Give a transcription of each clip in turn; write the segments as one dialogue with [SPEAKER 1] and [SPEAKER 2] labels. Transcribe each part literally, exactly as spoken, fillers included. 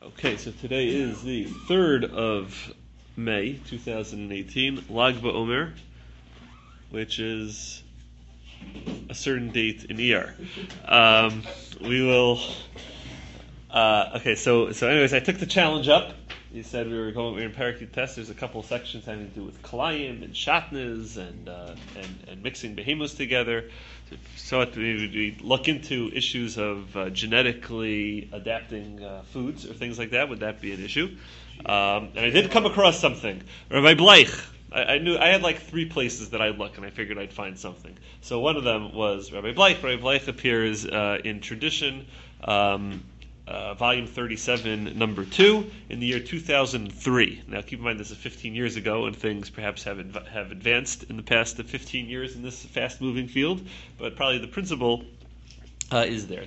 [SPEAKER 1] Okay, so today is the third of May, two thousand eighteen, Lag BaOmer, which is a certain date in Iyar. Um, we will. Uh, okay, so so anyways, I took the challenge up. You said we were going. We were in Parakut Test. There's a couple of sections having to do with kalayim and shatnez and uh, and and mixing behemoths together. So it, we, we look into issues of uh, genetically adapting uh, foods or things like that. Would that be an issue? Um, and I did come across something. Rabbi Bleich. I, I knew I had like three places that I'd look, and I figured I'd find something. So one of them was Rabbi Bleich. Rabbi Bleich appears uh, in Tradition. Um, Uh, volume thirty-seven, number two, in the year two thousand three. Now, keep in mind this is fifteen years ago, and things perhaps have adv- have advanced in the past fifteen years in this fast-moving field, but probably the principle uh, is there.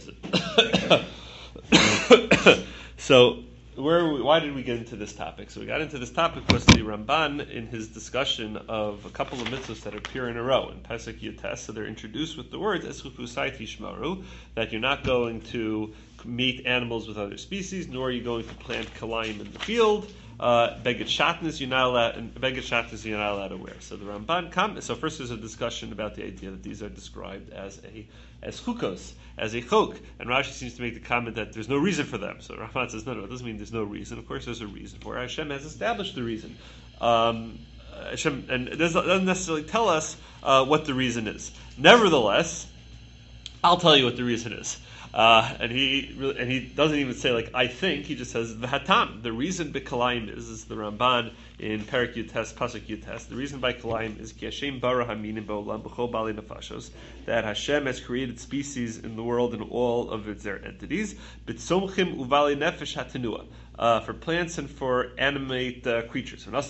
[SPEAKER 1] So, where we, why did we get into this topic? So we got into this topic because the Ramban, in his discussion of a couple of mitzvahs that appear in a row in Pesach Yates, so they're introduced with the words "Eschupusai Tishmaru," that you're not going to meet animals with other species, nor are you going to plant kalayim in the field. Uh, Beged shatnez you're not allowed, and Beged shatnez you're not allowed to wear. So the Ramban com- So first, there's a discussion about the idea that these are described as a as chukos, as a chok, and Rashi seems to make the comment that there's no reason for them. So Ramban says, no, no, it doesn't mean there's no reason. Of course, there's a reason for it. Hashem has established the reason. Um, Hashem, and it doesn't, doesn't necessarily tell us uh, what the reason is. Nevertheless, I'll tell you what the reason is. Uh, and he really, and he doesn't even say like I think. He just says v'hatam. The reason by kalayim is, is the Ramban in Parak Yutes, Pasuk Yutes. The reason by kalayim is ki Hashem bara haminim ba'olam b'chol bali nefashos, that Hashem has created species in the world in all of its their entities. B'tzomchim uvali nefesh hatenua. Uh, for plants and for animate uh, creatures. And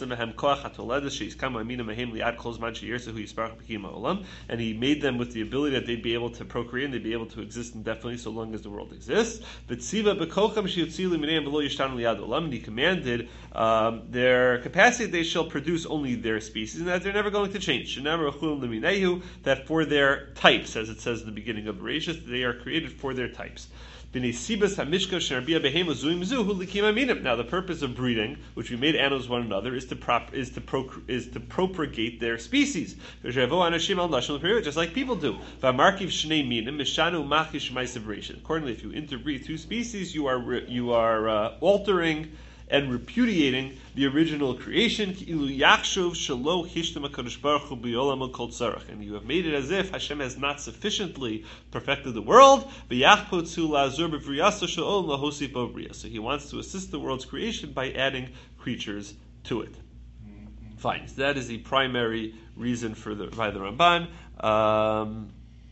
[SPEAKER 1] he made them with the ability that they'd be able to procreate and they'd be able to exist indefinitely so long as the world exists. And he commanded um, their capacity they shall produce only their species and that they're never going to change. That for their types, as it says in the beginning of Bereshit, they are created for their types. Now, the purpose of breeding, which we made animals one another, is to prop, is to procre, is to propagate their species, just like people do. Accordingly, if you interbreed two species, you are you are uh, altering and repudiating the original creation, and you have made it as if Hashem has not sufficiently perfected the world. So he wants to assist the world's creation by adding creatures to it. Fine. So that is the primary reason for the by the Ramban. Um,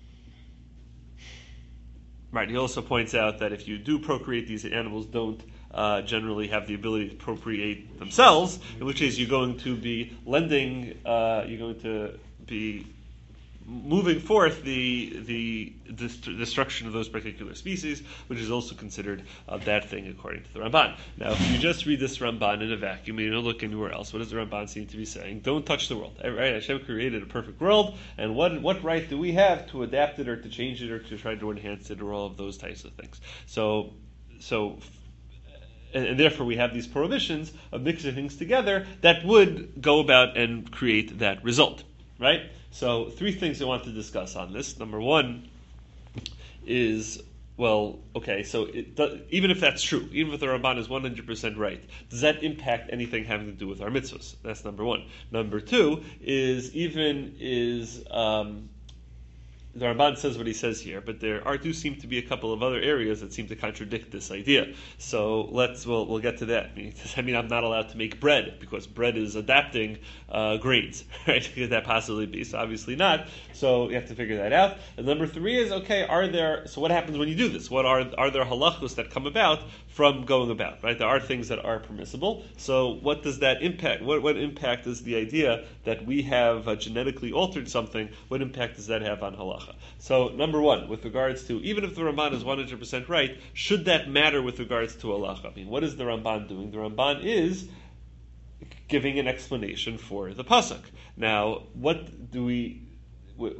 [SPEAKER 1] right. He also points out that if you do procreate, these animals don't Uh, generally have the ability to procreate themselves, in which case you're going to be lending, uh, you're going to be moving forth the the dest- destruction of those particular species, which is also considered a bad thing according to the Ramban. Now, if you just read this Ramban in a vacuum, you don't look anywhere else, what does the Ramban seem to be saying? Don't touch the world. Right? Hashem created a perfect world, and what what right do we have to adapt it or to change it or to try to enhance it or all of those types of things? So, so. And, and therefore we have these prohibitions of mixing things together that would go about and create that result, right? So three things I want to discuss on this. Number one is, well, okay, so it does, even if that's true, even if the Ramban is one hundred percent right, does that impact anything having to do with our mitzvahs? That's number one. Number two is, even is... Um, The Ramban says what he says here, but there are do seem to be a couple of other areas that seem to contradict this idea. So let's we'll we'll get to that. I mean, does that mean I'm not allowed to make bread because bread is adapting uh, grains, right? Could that possibly be? So obviously not. So you have to figure that out. And number three is, okay, are there? So what happens when you do this? What are are there halachos that come about from going about? Right? There are things that are permissible. So what does that impact? What what impact is the idea that we have uh, genetically altered something? What impact does that have on halacha? So, number one, with regards to, even if the Ramban is one hundred percent right, should that matter with regards to halacha? I mean, what is the Ramban doing? The Ramban is giving an explanation for the pasuk. Now, what do we...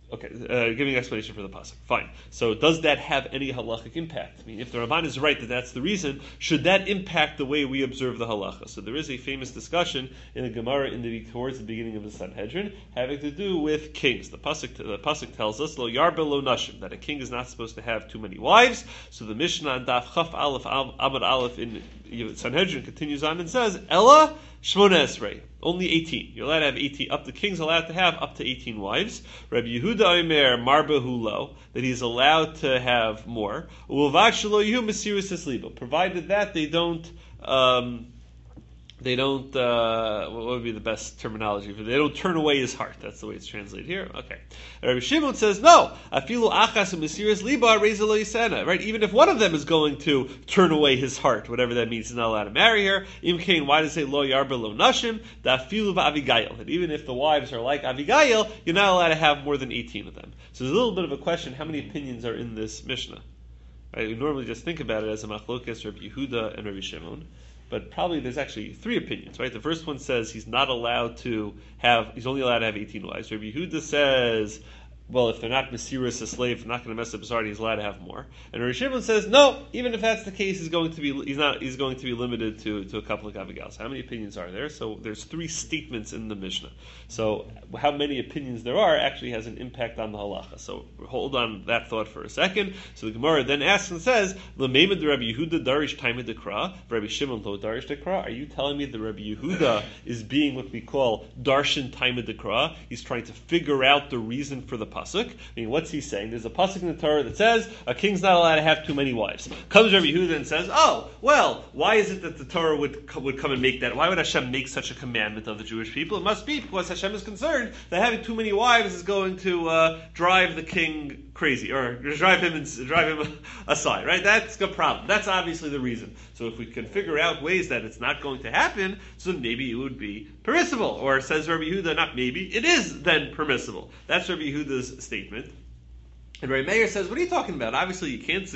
[SPEAKER 1] Okay, uh, giving an explanation for the pasuk. Fine. So does that have any halachic impact? I mean, if the Ramban is right that that's the reason, should that impact the way we observe the halacha? So there is a famous discussion in the Gemara in the towards the beginning of the Sanhedrin having to do with kings. The pasuk the pasuk tells us lo yarba lo nashim, that a king is not supposed to have too many wives. So the Mishnah on Daf Chaf Aleph Amud Aleph in Sanhedrin continues on and says Ella Shmona Esrei, only eighteen. You're allowed to have eighteen. Up the king's allowed to have up to eighteen wives. Rabbi Yehuda Omer Marba Hulo, that he's allowed to have more. Uvad Shelo Yehu Mesiris Eslibo, provided that they don't. Um, They don't, uh, what would be the best terminology for they don't turn away his heart. That's the way it's translated here. Okay. Rabbi Shimon says, no. Afilu achas u'mesiris liba reza lo yisena. Right? Even if one of them is going to turn away his heart, whatever that means, he's not allowed to marry her. Im kain, why does it say lo yarba lo nashim? Da afilu v'avigail. That even if the wives are like Avigail, you're not allowed to have more than eighteen of them. So there's a little bit of a question, how many opinions are in this Mishnah? Right? We normally just think about it as a machlokes, Rabbi Yehuda and Rabbi Shimon. But probably there's actually three opinions, right? The first one says he's not allowed to have, he's only allowed to have eighteen wives. Rabbi Yehuda says, well, if they're not Mesiris, a slave, not going to mess up his heart, he's allowed to have more. And Rabbi Shimon says, no, even if that's the case, he's going to be he's not he's going to be limited to, to a couple of Gavigals. How many opinions are there? So there's three statements in the Mishnah. So how many opinions there are actually has an impact on the halacha. So hold on that thought for a second. So the Gemara then asks and says, L'meimed Rabbi Yehuda darish taima dekra, Rabbi Shimon lo darish dekra. Are you telling me that Rabbi Yehuda is being what we call darshan taima dekra? He's trying to figure out the reason for the pasuk. I mean, what's he saying? There's a pasuk in the Torah that says a king's not allowed to have too many wives. Comes Rabbi Yehuda and says, "Oh, well, why is it that the Torah would would come and make that? Why would Hashem make such a commandment of the Jewish people? It must be because Hashem is concerned that having too many wives is going to uh, drive the king crazy or drive him and drive him aside. Right? That's a problem. That's obviously the reason. So if we can figure out ways that it's not going to happen, so maybe it would be permissible. Or says Rabbi Yehuda, not maybe, it is then permissible. That's Rabbi Yehuda's statement. And Rabbi Meir says, what are you talking about? Obviously you can't,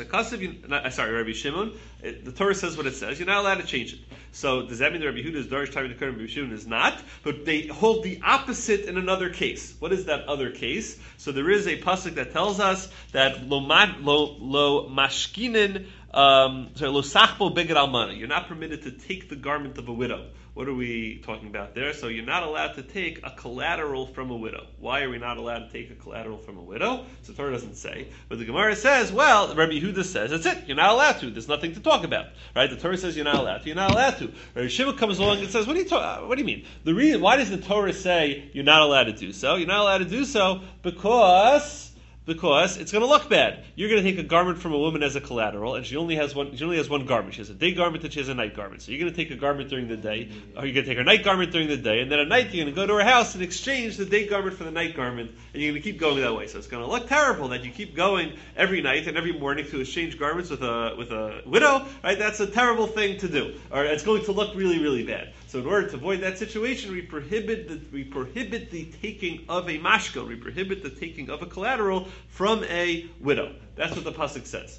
[SPEAKER 1] sorry, Rabbi Shimon, it, the Torah says what it says, you're not allowed to change it. So does that mean that Rabbi Yehuda is Darish Taimid Dekra and Rabbi Shimon is not? But they hold the opposite in another case. What is that other case? So there is a pasuk that tells us that lo, lo, lo mashkinin, um, sorry, lo sachbo beged almana. You're not permitted to take the garment of a widow. What are we talking about there? So you're not allowed to take a collateral from a widow. Why are we not allowed to take a collateral from a widow? So the Torah doesn't say. But the Gemara says, well, Rabbi Yehuda says, that's it. You're not allowed to. There's nothing to talk about. Right? The Torah says you're not allowed to. You're not allowed to. Rabbi Shimon comes along and says, what do you talk, what do you mean? The reason, why does the Torah say you're not allowed to do so? You're not allowed to do so because... Because it's going to look bad. You're going to take a garment from a woman as a collateral, and she only has one. She only has one garment. She has a day garment and she has a night garment. So you're going to take a garment during the day, or you're going to take her night garment during the day, and then at night you're going to go to her house and exchange the day garment for the night garment, and you're going to keep going that way. So it's going to look terrible that you keep going every night and every morning to exchange garments with a with a widow. Right? That's a terrible thing to do, or it's going to look really really bad. So in order to avoid that situation, we prohibit the we prohibit the taking of a mashka. We prohibit the taking of a collateral from a widow. That's what the pasuk says.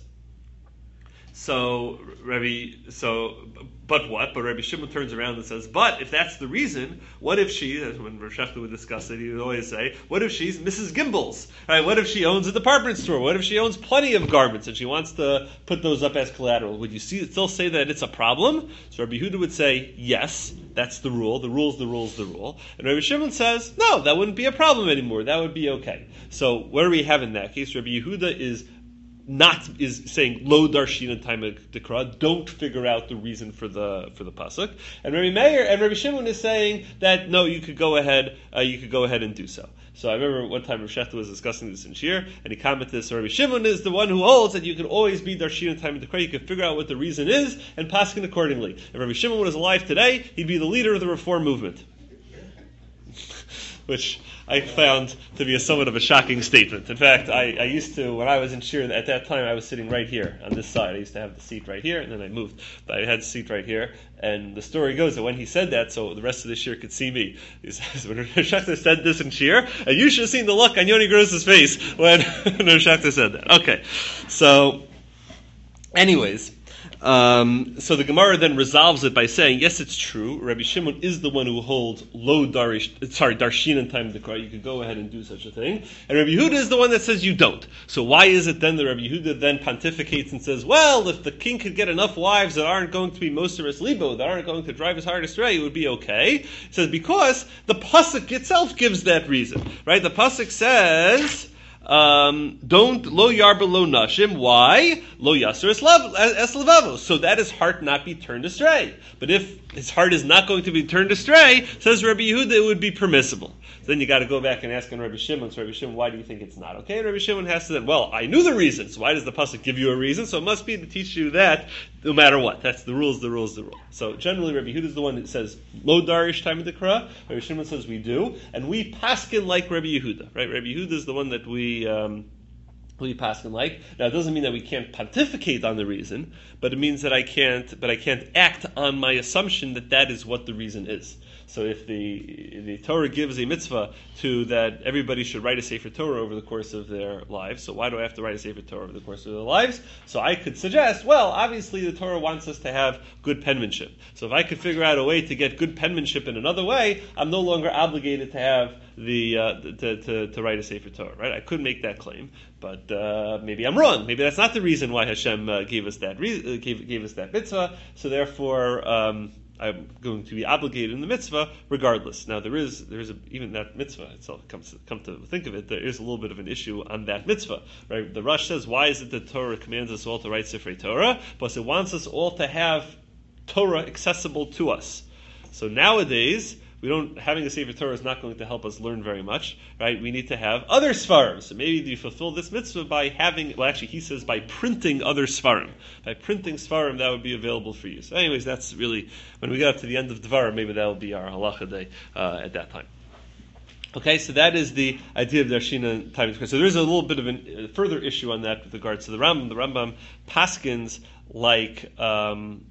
[SPEAKER 1] So Rabbi, so but what? But Rabbi Shimon turns around and says, but if that's the reason, what if she? As when Rav Shechta would discuss it, he would always say, what if she's Missus Gimbel's? Right? What if she owns a department store? What if she owns plenty of garments and she wants to put those up as collateral? Would you see, still say that it's a problem? So Rabbi Yehuda would say, yes, that's the rule. The rule's the rule's the rule. And Rabbi Shimon says, no, that wouldn't be a problem anymore. That would be okay. So what do we have in that case? Rabbi Yehuda is not is saying lo darshina taima dekra. Don't figure out the reason for the for the pasuk. And Rabbi Meir and Rabbi Shimon is saying that no, you could go ahead. Uh, you could go ahead and do so. So I remember one time Rav Shechta was discussing this in Shir, and he commented, so Rabbi Shimon is the one who holds that you can always be darshina taima dekra. You can figure out what the reason is and paskin accordingly. If Rabbi Shimon was alive today, he'd be the leader of the Reform movement. Which I found to be a somewhat of a shocking statement. In fact, I, I used to, when I was in Shir, at that time I was sitting right here on this side. I used to have the seat right here, and then I moved. But I had the seat right here, and the story goes that when he said that, so the rest of the Shir could see me, he says, when Rav Shechta said this in Shir, and you should have seen the look on Yoni Gross's face when Rav Shechta said that. Okay, so, anyways, Um, so the Gemara then resolves it by saying, yes, it's true. Rabbi Shimon is the one who holds low darish, sorry, darshin in time of the Kra. You could go ahead and do such a thing. And Rabbi Yehuda is the one that says you don't. So why is it then that Rabbi Yehuda then pontificates and says, well, if the king could get enough wives that aren't going to be Moseres Libo, that aren't going to drive his heart astray, it would be okay. He says, because the Pasuk itself gives that reason. Right? The Pasuk says, Um, don't lo yarba lo nashim. Why? Lo yaser es levavo. So that his heart not be turned astray. But if his heart is not going to be turned astray, says Rabbi Yehuda, it would be permissible. So then you got to go back and ask on Rabbi Shimon. So Rabbi Shimon, why do you think it's not okay? And Rabbi Shimon has to then, well, I knew the reason. So why does the pasuk give you a reason? So it must be to teach you that no matter what. That's the rules. The rules. The rule. So generally, Rabbi Yehuda is the one that says lo darish time of the Kra. Rabbi Shimon says we do, and we paskin like Rabbi Yehuda. Right? Rabbi Yehuda is the one that we. Um, we paskin like. Now it doesn't mean that we can't pontificate on the reason, but it means that I can't. But I can't act on my assumption that that is what the reason is. So if the the Torah gives a mitzvah to that everybody should write a Sefer Torah over the course of their lives, so why do I have to write a Sefer Torah over the course of their lives? So I could suggest, well, obviously the Torah wants us to have good penmanship. So if I could figure out a way to get good penmanship in another way, I'm no longer obligated to have the uh, to, to to write a Sefer Torah. Right? I could make that claim, but uh, maybe I'm wrong. Maybe that's not the reason why Hashem uh, gave us that re- uh, gave gave us that mitzvah. So therefore. Um, I'm going to be obligated in the mitzvah regardless. Now there is there is a, even that mitzvah itself comes to, come to think of it, there is a little bit of an issue on that mitzvah. Right? The Rush says, why is it that Torah commands us all to write Sifrei Torah? Because it wants us all to have Torah accessible to us. So nowadays, we don't having a Sefer Torah is not going to help us learn very much, right? We need to have other svarim. So maybe you fulfill this mitzvah by having, well, actually, he says by printing other svarim. By printing svarim, that would be available for you. So, anyways, that's really when we get up to the end of Dvar, maybe that will be our halacha day uh, at that time. Okay, so that is the idea of Darshina time. So there is a little bit of a uh, further issue on that with regards to the Rambam. The Rambam paskins like. Um,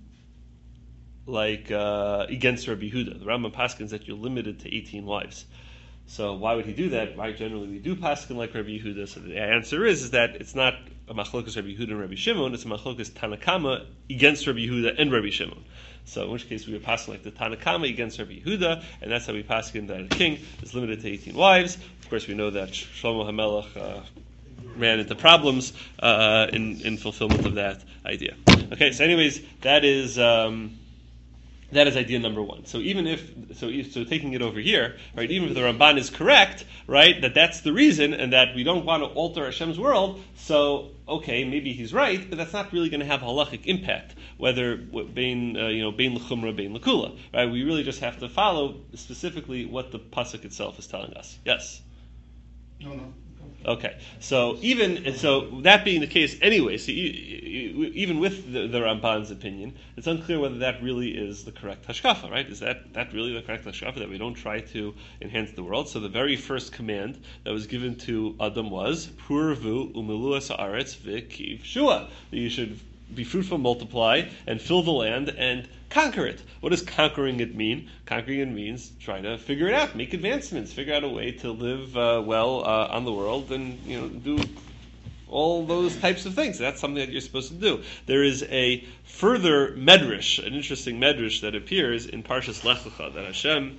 [SPEAKER 1] like uh, against Rabbi Yehuda. The Rambam paskins that you're limited to eighteen wives. So why would he do that? Right, generally we do paskin like Rabbi Yehuda. So the answer is, is that it's not a machlokas Rabbi Yehuda and Rabbi Shimon, it's a machlokas Tanakama against Rabbi Yehuda and Rabbi Shimon. So in which case we would paskin like the Tanakama against Rabbi Yehuda, and that's how we paskin that a king is limited to eighteen wives. Of course we know that Shlomo HaMelech uh, ran into problems uh, in, in fulfillment of that idea. Okay, so anyways, that is... Um, That is idea number one. So even if, so so taking it over here, right, even if the Ramban is correct, right, that that's the reason, and that we don't want to alter Hashem's world, so, okay, maybe he's right, but that's not really going to have a halachic impact, whether bein, uh, you know, bein l'chumra, bein l'kula, right? We really just have to follow specifically what the pasuk itself is telling us. Yes?
[SPEAKER 2] No, no.
[SPEAKER 1] Okay, so even so, that being the case, anyway, so you, you, even with the, the Ramban's opinion, it's unclear whether that really is the correct hashkafa, right? Is that that really the correct hashkafa, that we don't try to enhance the world? So the very first command that was given to Adam was purvu umiluas haaretz v'kiv shua, that you should be fruitful, multiply, and fill the land and conquer it. What does conquering it mean? Conquering it means try to figure it out, make advancements, figure out a way to live uh, well uh, on the world, and you know do all those types of things. That's something that you're supposed to do. There is a further medrash, an interesting medrash that appears in Parshas Lech Lecha that Hashem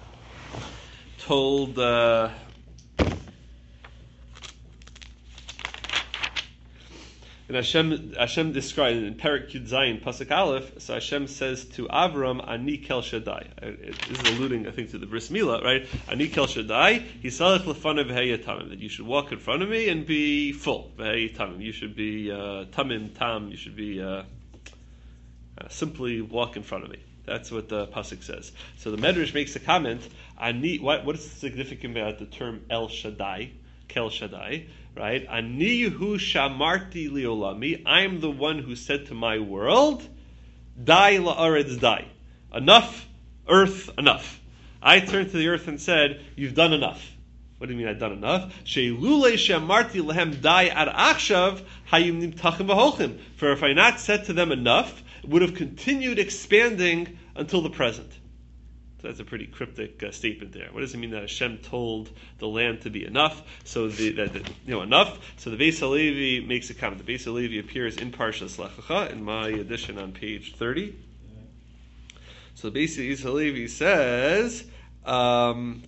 [SPEAKER 1] told. Uh, And Hashem, Hashem describes in Perek Yud Zayin Pasuk Aleph. So Hashem says to Avram, "Ani Kel Shaddai." This is alluding, I think, to the Bris Milah, right? Ani Kel Shaddai. Hisalech lefanav v'heyatamim. That you should walk in front of me and be full. V'heyatamim. You should be uh, tamim tam. You should be uh, uh, simply walk in front of me. That's what the pasuk says. So the Medrash makes a comment. Ani. What, what is significant about the term El Shaddai? Kel Shaddai. Right? Ani hu shamarti liolami. I am the one who said to my world, Dai la'aretz dai. Enough, earth, enough. I turned to the earth and said, you've done enough. What do you mean I've done enough? Sheilule shamarti lehem dai ad achshav hayim nimtachim v'holchim. For if I not said to them enough, it would have continued expanding until the present. That's a pretty cryptic uh, statement there. What does it mean that Hashem told the land to be enough? So the, that, that you know enough. So the Beis Halevi makes a comment. The Beis Halevi appears in Parshas Lech Lecha in my edition on page thirty. So the Beis Halevi says um,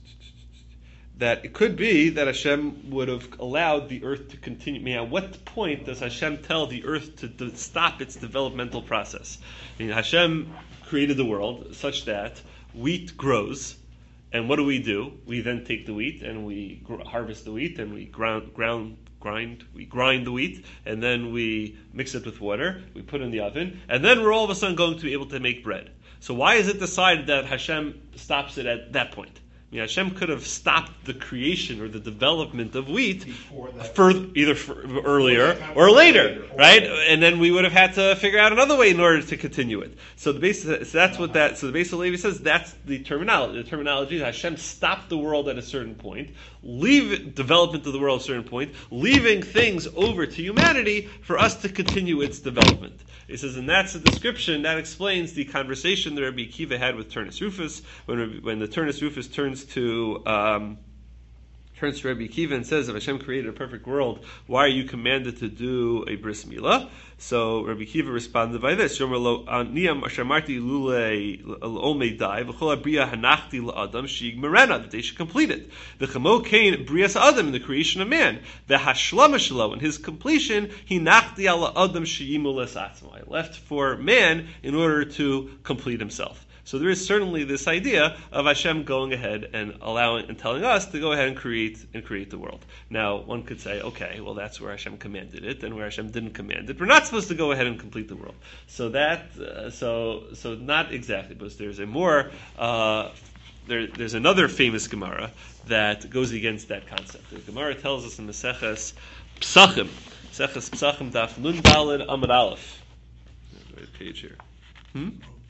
[SPEAKER 1] that it could be that Hashem would have allowed the earth to continue. I mean, at what point does Hashem tell the earth to, to stop its developmental process? I mean, Hashem created the world such that wheat grows, and what do we do? We then take the wheat and we gr- harvest the wheat and we ground, ground, grind, we grind the wheat, and then we mix it with water, we put it in the oven, and then we're all of a sudden going to be able to make bread. So why is it decided that Hashem stops it at that point? I mean, Hashem could have stopped the creation or the development of wheat further, either for, earlier or later, right? And then we would have had to figure out another way in order to continue it. So the base, so that's what that. So the Beis Halevi says that's the terminology. The terminology is Hashem stopped the world at a certain point, leave development of the world at a certain point, leaving things over to humanity for us to continue its development. It says, and that's the description that explains the conversation that Rabbi Akiva had with Turnus Rufus when when the Turnus Rufus turns to um, turns to Rabbi Akiva and says, "If Hashem created a perfect world, why are you commanded to do a bris milah?" So Rabbi Akiva responded by this: "Shomer lo niyam ashamarti lule olmei dai v'chol abriya hanachti la'adam sheigmerena, that they should complete it. The chamo kain brias adam, in the creation of man, the hashlama shelo, in his completion, he nachti ala adam sheyimu lesatzmo. I left for man in order to complete himself." So there is certainly this idea of Hashem going ahead and allowing and telling us to go ahead and create and create the world. Now, one could say, okay, well, that's where Hashem commanded it, and where Hashem didn't command it, we're not supposed to go ahead and complete the world. So that, uh, so so not exactly, but there's a more uh, there, there's another famous Gemara that goes against that concept. The Gemara tells us in Maseches Psachim, Maseches Psachim Daf Nun Daled Amud Aleph. There's the right page here. Hmm.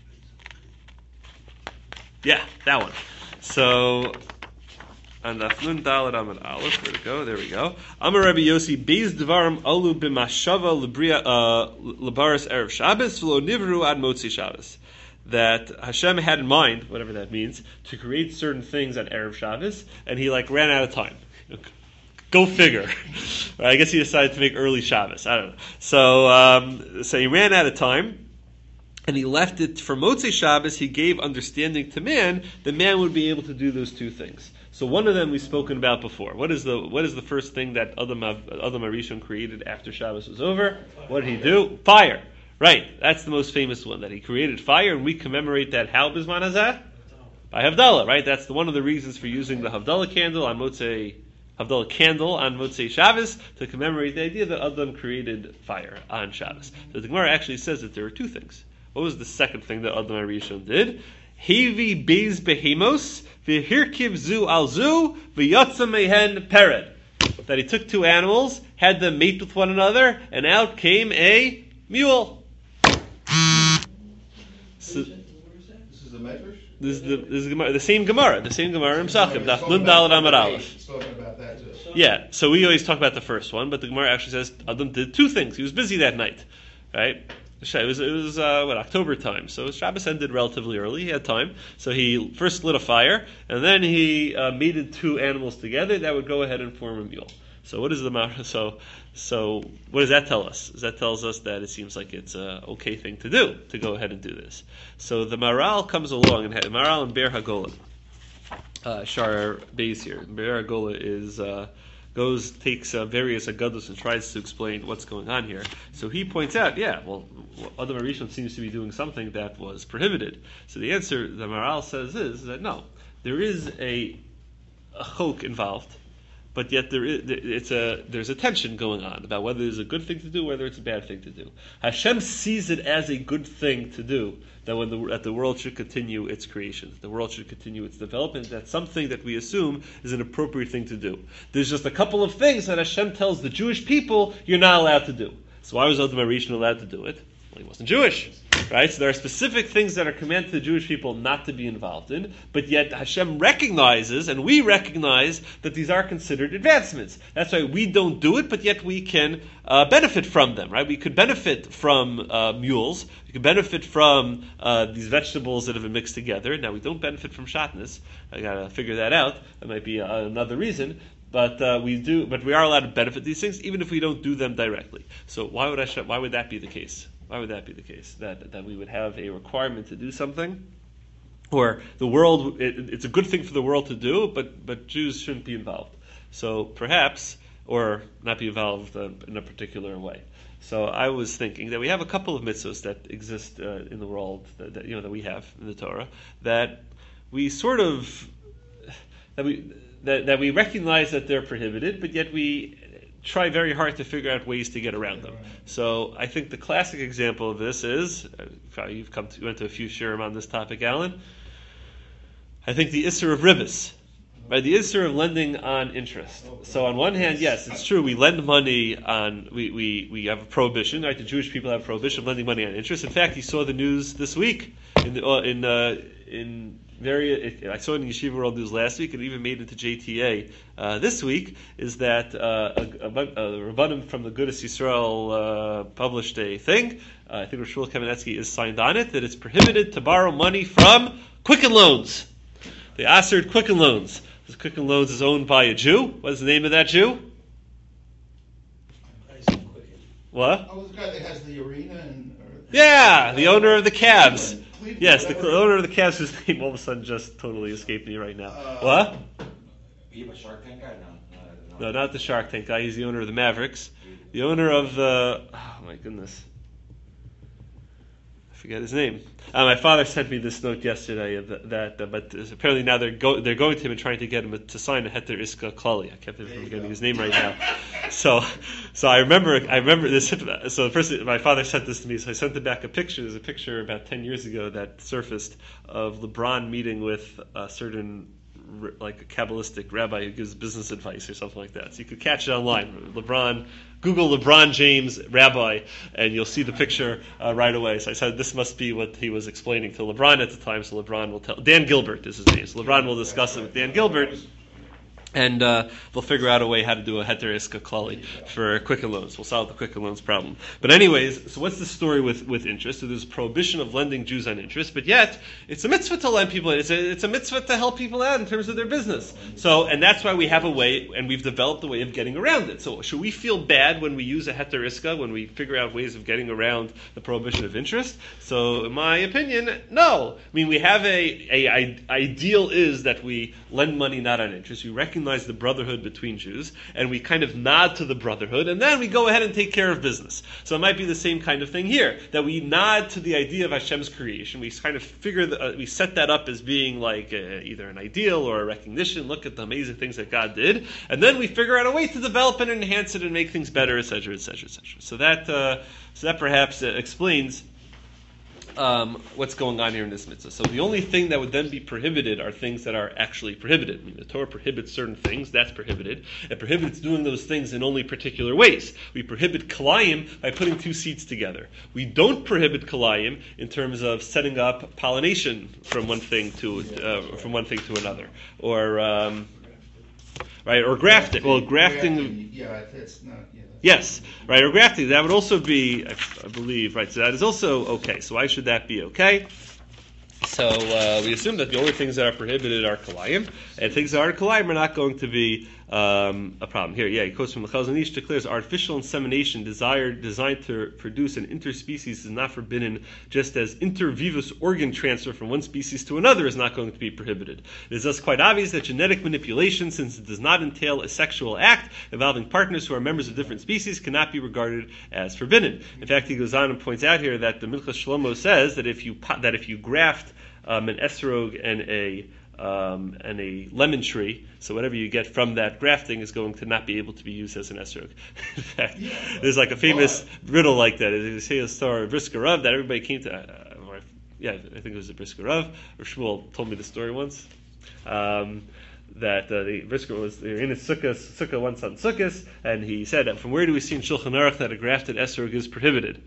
[SPEAKER 1] Yeah, that one. So, on the Nun Daled Amud Aleph, where to go? There we go. Amar Rabbi Yossi, Beis Dvarim Alu B'Mashava L'Bria L'Baris Erev Shabbos V'Lo Nivru Ad Motzi Shabbos. That Hashem had in mind, whatever that means, to create certain things on Erev Shabbos, and he like ran out of time. Go figure. I guess he decided to make early Shabbos. I don't know. So, um, so he ran out of time. And he left it for Motzei Shabbos. He gave understanding to man that man would be able to do those two things. So one of them we've spoken about before. What is the what is the first thing that Adam Adam HaRishon created after Shabbos was over? What did he do? Fire. Right. That's the most famous one. That he created fire, and we commemorate that how Bisman Hazeh? By Havdalah. Right. That's the, one of the reasons for using the Havdalah candle on Motzei Havdalah candle on Motzei Shabbos to commemorate the idea that Adam created fire on Shabbos. So the Gemara actually says that there are two things. What was the second thing that Adam HaRishon did? Hevi beis behemos v'hirkiv zu al zu v'yotza mehen pered. That he took two animals, had them mate with one another, and out came a mule. So,
[SPEAKER 2] this is the Medrash?
[SPEAKER 1] This is the this is the, the same Gemara, the same Gemara in Psachim. Daf Nun Daled Amud Aleph.
[SPEAKER 2] Spoken about that too.
[SPEAKER 1] Yeah, so we always talk about the first one, but the Gemara actually says Adam did two things. He was busy that night, right? It was, it was uh, what, October time, so Shabbos ended relatively early. He had time, so he first lit a fire, and then he uh, mated two animals together that would go ahead and form a mule. So what is the so so what does that tell us? That tells us that it seems like it's a okay thing to do to go ahead and do this. So the Maral comes along, and Maral and Ber Hagolah, uh, Shar Beis here. Ber Hagolah is. Uh, goes, takes uh, various agados and tries to explain what's going on here. So he points out, yeah, well, Adam HaRishon seems to be doing something that was prohibited. So the answer the Maral says is, is that no, there is a, a chok involved, but yet there is it's a there's a tension going on about whether it's a good thing to do, whether it's a bad thing to do. Hashem sees it as a good thing to do, that when the, that the world should continue its creation, the world should continue its development. That's something that we assume is an appropriate thing to do. There's just a couple of things that Hashem tells the Jewish people you're not allowed to do. So why was Adam HaRishon allowed to do it? Well, he wasn't Jewish. Right? So there are specific things that are commanded to the Jewish people not to be involved in, but yet Hashem recognizes, and we recognize, that these are considered advancements. That's why we don't do it, but yet we can uh, benefit from them, right? We could benefit from uh, mules, we could benefit from uh, these vegetables that have been mixed together. Now, we don't benefit from shatnez. I gotta figure that out. That might be uh, another reason. But uh, we do, but we are allowed to benefit these things, even if we don't do them directly. So why would Hashem, why would that be the case? Why would that be the case? That that we would have a requirement to do something, or the world, it, it's a good thing for the world to do, but but Jews shouldn't be involved. So perhaps, or not be involved uh, in a particular way. So I was thinking that we have a couple of mitzvahs that exist uh, in the world that, that you know that we have in the Torah that we sort of that we that, that we recognize that they're prohibited, but yet we try very hard to figure out ways to get around them. So I think the classic example of this is, uh, you've come to, you went to a few shirim on this topic, Alan. I think the Isser of Ribis, right? The Isser of lending on interest. So on one hand, yes, it's true, we lend money on, we, we, we have a prohibition, right? The Jewish people have a prohibition of lending money on interest. In fact, you saw the news this week in the, uh, in uh, in Very, I saw it in Yeshiva World News last week, and it even made it to J T A uh, this week, is that uh, a, a, a Rabbanim from the Gudas Yisrael uh, published a thing, uh, I think Rosh Shmuel Kamenetsky is signed on it, that it's prohibited to borrow money from Quicken Loans. They asered Quicken Loans. This Quicken Loans is owned by a Jew. What is the name of that Jew? What?
[SPEAKER 2] Oh, the guy that has the arena and... Or,
[SPEAKER 1] yeah, the owner of the Cavs.
[SPEAKER 2] Cleveland,
[SPEAKER 1] Yes, the
[SPEAKER 2] whatever.
[SPEAKER 1] owner of the Cavs, whose name all of a sudden just totally escaped me right now.
[SPEAKER 2] Uh,
[SPEAKER 1] what?
[SPEAKER 3] You have a Shark Tank guy? No, no,
[SPEAKER 1] No, not the Shark Tank guy. He's the owner of the Mavericks. The owner of the... Oh, my goodness. I forget his name. Uh, my father sent me this note yesterday of that, that uh, but apparently now they're go, they're going to him and trying to get him to sign a Heter Iska Klali. I kept from getting his name right now. So, so I remember I remember this. So first, my father sent this to me, so I sent him back a picture. There's a picture about ten years ago that surfaced of LeBron meeting with a certain, like a Kabbalistic rabbi who gives business advice or something like that. So you could catch it online. LeBron, Google LeBron James rabbi, and you'll see the picture uh, right away. So I said this must be what he was explaining to LeBron at the time. So LeBron will tell. Dan Gilbert is his name. So LeBron will discuss it with Dan Gilbert. And uh, we'll figure out a way how to do a Heter Iska Klali for Quicken Loans. We'll solve the Quicken Loans problem. But anyways, so what's the story with, with interest? So there's a prohibition of lending Jews on interest, but yet it's a mitzvah to lend people. It's a, it's a mitzvah to help people out in terms of their business. So, and that's why we have a way, and we've developed a way of getting around it. So should we feel bad when we use a Heter Iska, when we figure out ways of getting around the prohibition of interest? So in my opinion, no. I mean, we have a, a, a ideal is that we lend money not on interest. We recognize the brotherhood between Jews, and we kind of nod to the brotherhood, and then we go ahead and take care of business. So it might be the same kind of thing here, that we nod to the idea of Hashem's creation. We kind of figure, that, uh, we set that up as being like uh, either an ideal or a recognition. Look at the amazing things that God did, and then we figure out a way to develop and enhance it and make things better, et cetera, et cetera, et cetera. So that, uh, so that perhaps uh, explains Um, what's going on here in this mitzvah. So the only thing that would then be prohibited are things that are actually prohibited. I mean, the Torah prohibits certain things, that's prohibited. It prohibits doing those things in only particular ways. We prohibit kalayim by putting two seeds together. We don't prohibit kalayim in terms of setting up pollination from one thing to uh, from one thing to another, or um, right, or grafting. Well, grafting.
[SPEAKER 2] Yeah, that's not. Yeah, that's
[SPEAKER 1] Yes, right, or grafting. That would also be, I, I believe, right, so that is also okay. So why should that be okay? So uh, we assume that the only things that are prohibited are kalayim, and things that are kalayim are not going to be um, a problem. Here, yeah, he quotes from the Chazon Ish, declares artificial insemination desired, designed to produce an interspecies is not forbidden, just as intervivus organ transfer from one species to another is not going to be prohibited. It is thus quite obvious that genetic manipulation, since it does not entail a sexual act involving partners who are members of different species, cannot be regarded as forbidden. In fact, he goes on and points out here that the Minchas Shlomo says that if you that if you graft Um, an esrog and a um, and a lemon tree, so whatever you get from that grafting is going to not be able to be used as an esrog. In fact,
[SPEAKER 2] Yeah,
[SPEAKER 1] there's like a famous riddle like that. They say a story of Brisker Rav that everybody came to. Uh, or, yeah, I think it was a Brisker Rav. Or Shmuel told me the story once. Um, that uh, the Brisker was they were in his sukkah, sukkah once on Sukkot, and he said, "From where do we see in Shulchan Aruch that a grafted esrog is prohibited?"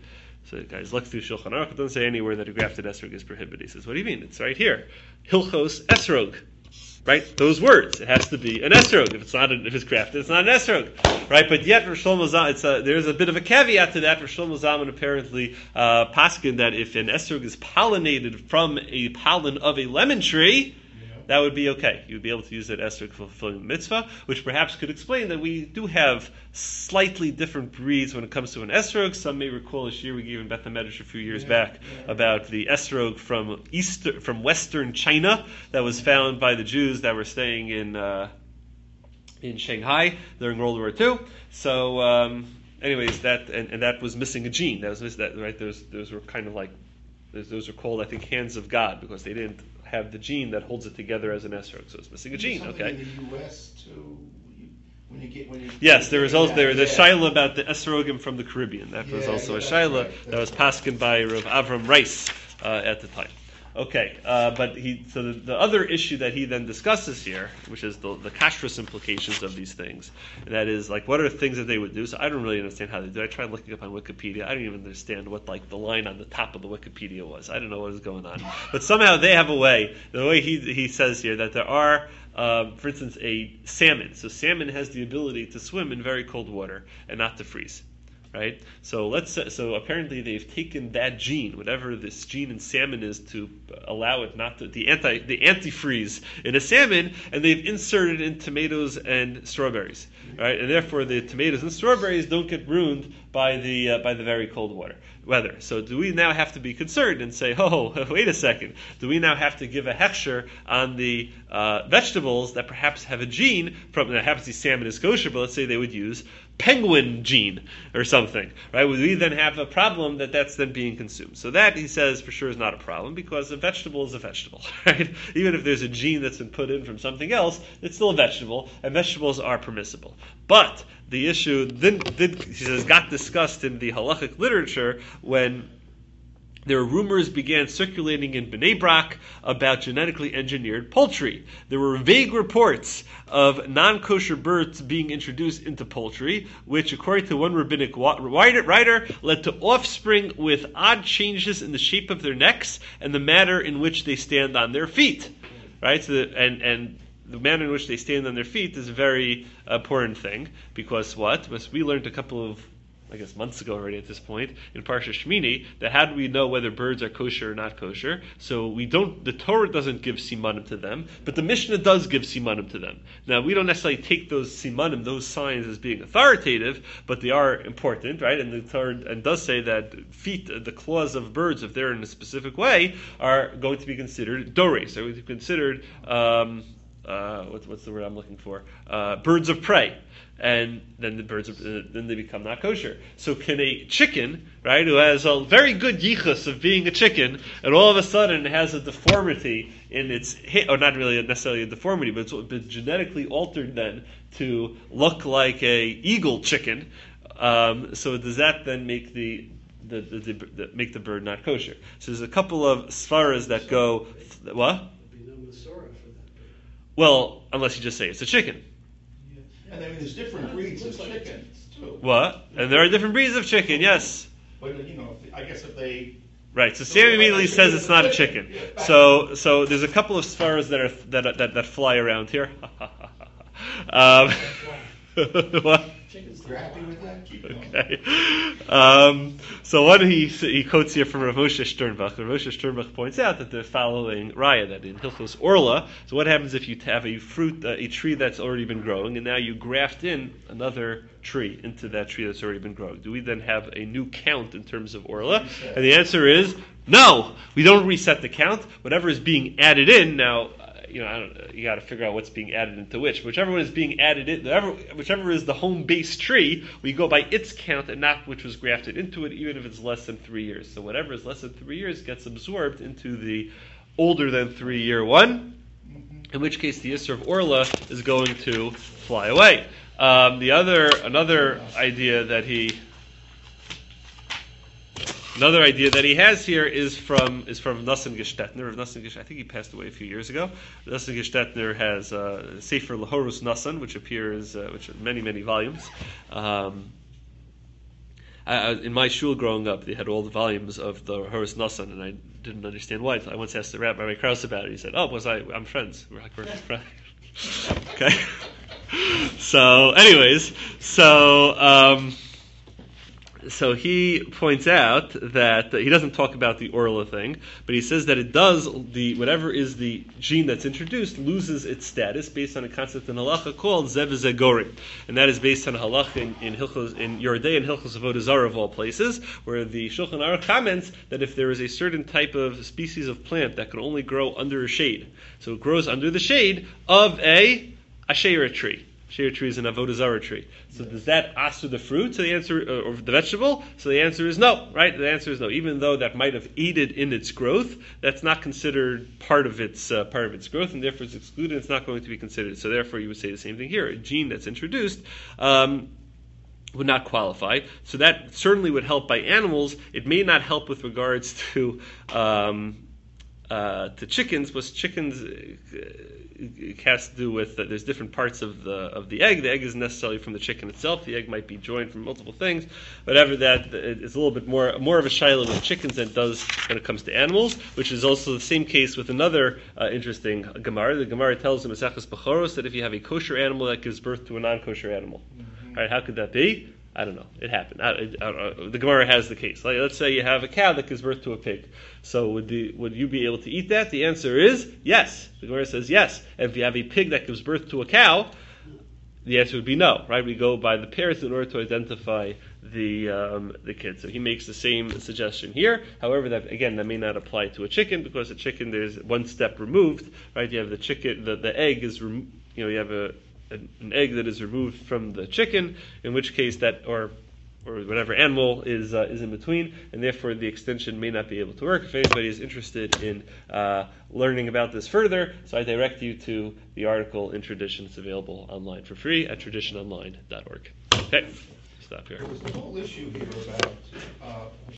[SPEAKER 1] So the guys look through Shulchan Aruch. It doesn't say anywhere that a grafted esrog is prohibited. He says, what do you mean? It's right here. Hilchos esrog. Right? Those words. It has to be an esrog. If it's not, a, if it's grafted, it's not an esrog. Right? But yet, Rosh Shlomo Zalman, it's a, there's a bit of a caveat to that. Rosh Shlomo Zalman apparently uh, paskin that if an esrog is pollinated from a pollen of a lemon tree, that would be okay. You would be able to use that esrog for fulfilling the mitzvah, which perhaps could explain that we do have slightly different breeds when it comes to an esrog. Some may recall a year we gave in Beth Medrash a few years yeah, back yeah. about the esrog from Easter, from Western China that was found by the Jews that were staying in uh, in Shanghai during World War Two. So, um, anyways, that and, and that was missing a gene. That was that right. Those those were kind of like those, those were called, I think, hands of God because they didn't have the gene that holds it together as an esrog, so it's missing a gene. Okay.
[SPEAKER 2] In the U S too, when you get when you
[SPEAKER 1] yes, there was also there was a
[SPEAKER 2] yeah.
[SPEAKER 1] shaila about the esrogim from the Caribbean. That
[SPEAKER 2] yeah,
[SPEAKER 1] was also
[SPEAKER 2] yeah,
[SPEAKER 1] a shaila
[SPEAKER 2] right.
[SPEAKER 1] that was paskin by Rav Avram Rice uh, at the time. Okay, uh, but he so the, the other issue that he then discusses here, which is the the kashrus implications of these things, and that is like what are things that they would do. So I don't really understand how they do. I tried looking up on Wikipedia. I don't even understand what like the line on the top of the Wikipedia was. I don't know what is going on, but somehow they have a way. The way he he says here that there are. Um, for instance, a salmon. So salmon has the ability to swim in very cold water and not to freeze, right? So let's say, so apparently they've taken that gene, whatever this gene in salmon is, to allow it not to the anti the antifreeze in a salmon, and they've inserted in tomatoes and strawberries, right? And therefore the tomatoes and strawberries don't get ruined by the uh, by the very cold water weather. So do we now have to be concerned and say, oh, wait a second, do we now have to give a hechsher on the uh, vegetables that perhaps have a gene from that happens to be salmon is kosher, but let's say they would use penguin gene or something, right? Would we then have a problem that that's then being consumed? So that, he says, for sure is not a problem because a vegetable is a vegetable, right? Even if there's a gene that's been put in from something else, it's still a vegetable, and vegetables are permissible. But the issue then, then he says, got discussed in the halachic literature when there were rumors began circulating in Bnei Brak about genetically engineered poultry. There were vague reports of non-kosher birds being introduced into poultry, which, according to one rabbinic writer, led to offspring with odd changes in the shape of their necks and the manner in which they stand on their feet. Right? So the, and and the manner in which they stand on their feet is a very important thing because what? Because we learned a couple of I guess months ago already at this point, in Parsha Shmini, that how do we know whether birds are kosher or not kosher? So we don't, the Torah doesn't give simanim to them, but the Mishnah does give simanim to them. Now, we don't necessarily take those simanim, those signs, as being authoritative, but they are important, right? And the Torah and does say that feet, the claws of birds, if they're in a specific way, are going to be considered dores, are going to be considered, um, uh, what, what's the word I'm looking for? Uh, birds of prey. And then the birds, are, uh, then they become not kosher. So can a chicken, right, who has a very good yichus of being a chicken, and all of a sudden has a deformity in its, or not really necessarily a deformity, but it's been genetically altered then to look like a eagle chicken. Um, so does that then make the the, the, the, the make the bird not kosher? So there's a couple of svaras that go, what? Well, unless you just say it's a chicken.
[SPEAKER 2] And I mean, there's different breeds of chickens too.
[SPEAKER 1] What? And there are different breeds of chicken, yes.
[SPEAKER 2] But you know, I guess if they
[SPEAKER 1] right. So Sam immediately says it's not a chicken. So so there's a couple of svaras that are that that, that fly around here. um, what?
[SPEAKER 2] You're happy with that? Keep going.
[SPEAKER 1] Okay. Um, so one he he quotes here from Rav Moshe Sternbach. Rav Moshe Sternbach points out that the following raya that in Hilchos Orla. So what happens if you have a fruit, uh, a tree that's already been growing, and now you graft in another tree into that tree that's already been growing? Do we then have a new count in terms of Orla? And the answer is no. We don't reset the count. Whatever is being added in now. You know, I don't, you got to figure out what's being added into which. Whichever one is being added in, whichever, whichever is the home base tree, we go by its count and not which was grafted into it, even if it's less than three years. So whatever is less than three years gets absorbed into the older than three year one, in which case the Yisr of Orla is going to fly away. Um, the other, another idea that he... Another idea that he has here is from is from Nassim Gestetner. Of Nassim Gestetner, I think he passed away a few years ago. Nassim Gestetner has uh, Sefer Lahorus Nassan, which appears, uh, which are many many volumes. Um, uh, in my shul growing up, they had all the volumes of the Horace Nassan, and I didn't understand why. I once asked the Rabbi Rabbi Krause about it. He said, "Oh, was I? I'm friends. We're like we're friends." Okay. So, anyways, so. Um, So he points out that uh, he doesn't talk about the orla thing, but he says that it does, the whatever is the gene that's introduced loses its status based on a concept in halacha called zev zegorim, and that is based on a halacha in, in Hilchos, in Yordei and Hilchos Avodah Zarah of all places, where the Shulchan Aruch comments that if there is a certain type of species of plant that can only grow under a shade, so it grows under the shade of a asherah tree. Share tree is an avodah zarah tree. So yes. Does that aser the fruit? So the answer, uh, or the vegetable? So the answer is no, right? The answer is no. Even though that might have aided in its growth, that's not considered part of its uh, part of its growth, and therefore it's excluded. It's not going to be considered. So therefore, you would say the same thing here. A gene that's introduced um, would not qualify. So that certainly would help by animals. It may not help with regards to um, uh, to chickens, because chickens. Uh, It has to do with uh, there's different parts of the of the egg. The egg isn't necessarily from the chicken itself. The egg might be joined from multiple things. Whatever that, it's a little bit more more of a shiloh with chickens than it does when it comes to animals, which is also the same case with another uh, interesting Gemara. The Gemara tells in Maseches Bechoros that if you have a kosher animal that gives birth to a non-kosher animal, mm-hmm. All right, how could that be? I don't know. It happened. I, I, I, the Gemara has the case. Like, let's say you have a cow that gives birth to a pig. So would the would you be able to eat that? The answer is yes. The Gemara says yes. And if you have a pig that gives birth to a cow, the answer would be no. Right? We go by the parents in order to identify the um, the kid. So he makes the same suggestion here. However, that again that may not apply to a chicken, because a chicken there's one step removed. Right? You have the chicken. The, the egg is rem- you know you have a an egg that is removed from the chicken, in which case that, or or whatever animal is uh, is in between, and therefore the extension may not be able to work. If anybody is interested in uh, learning about this further, so I direct you to the article in Tradition. It's available online for free at tradition online dot org. Okay, stop here.
[SPEAKER 2] There was the whole issue here about uh,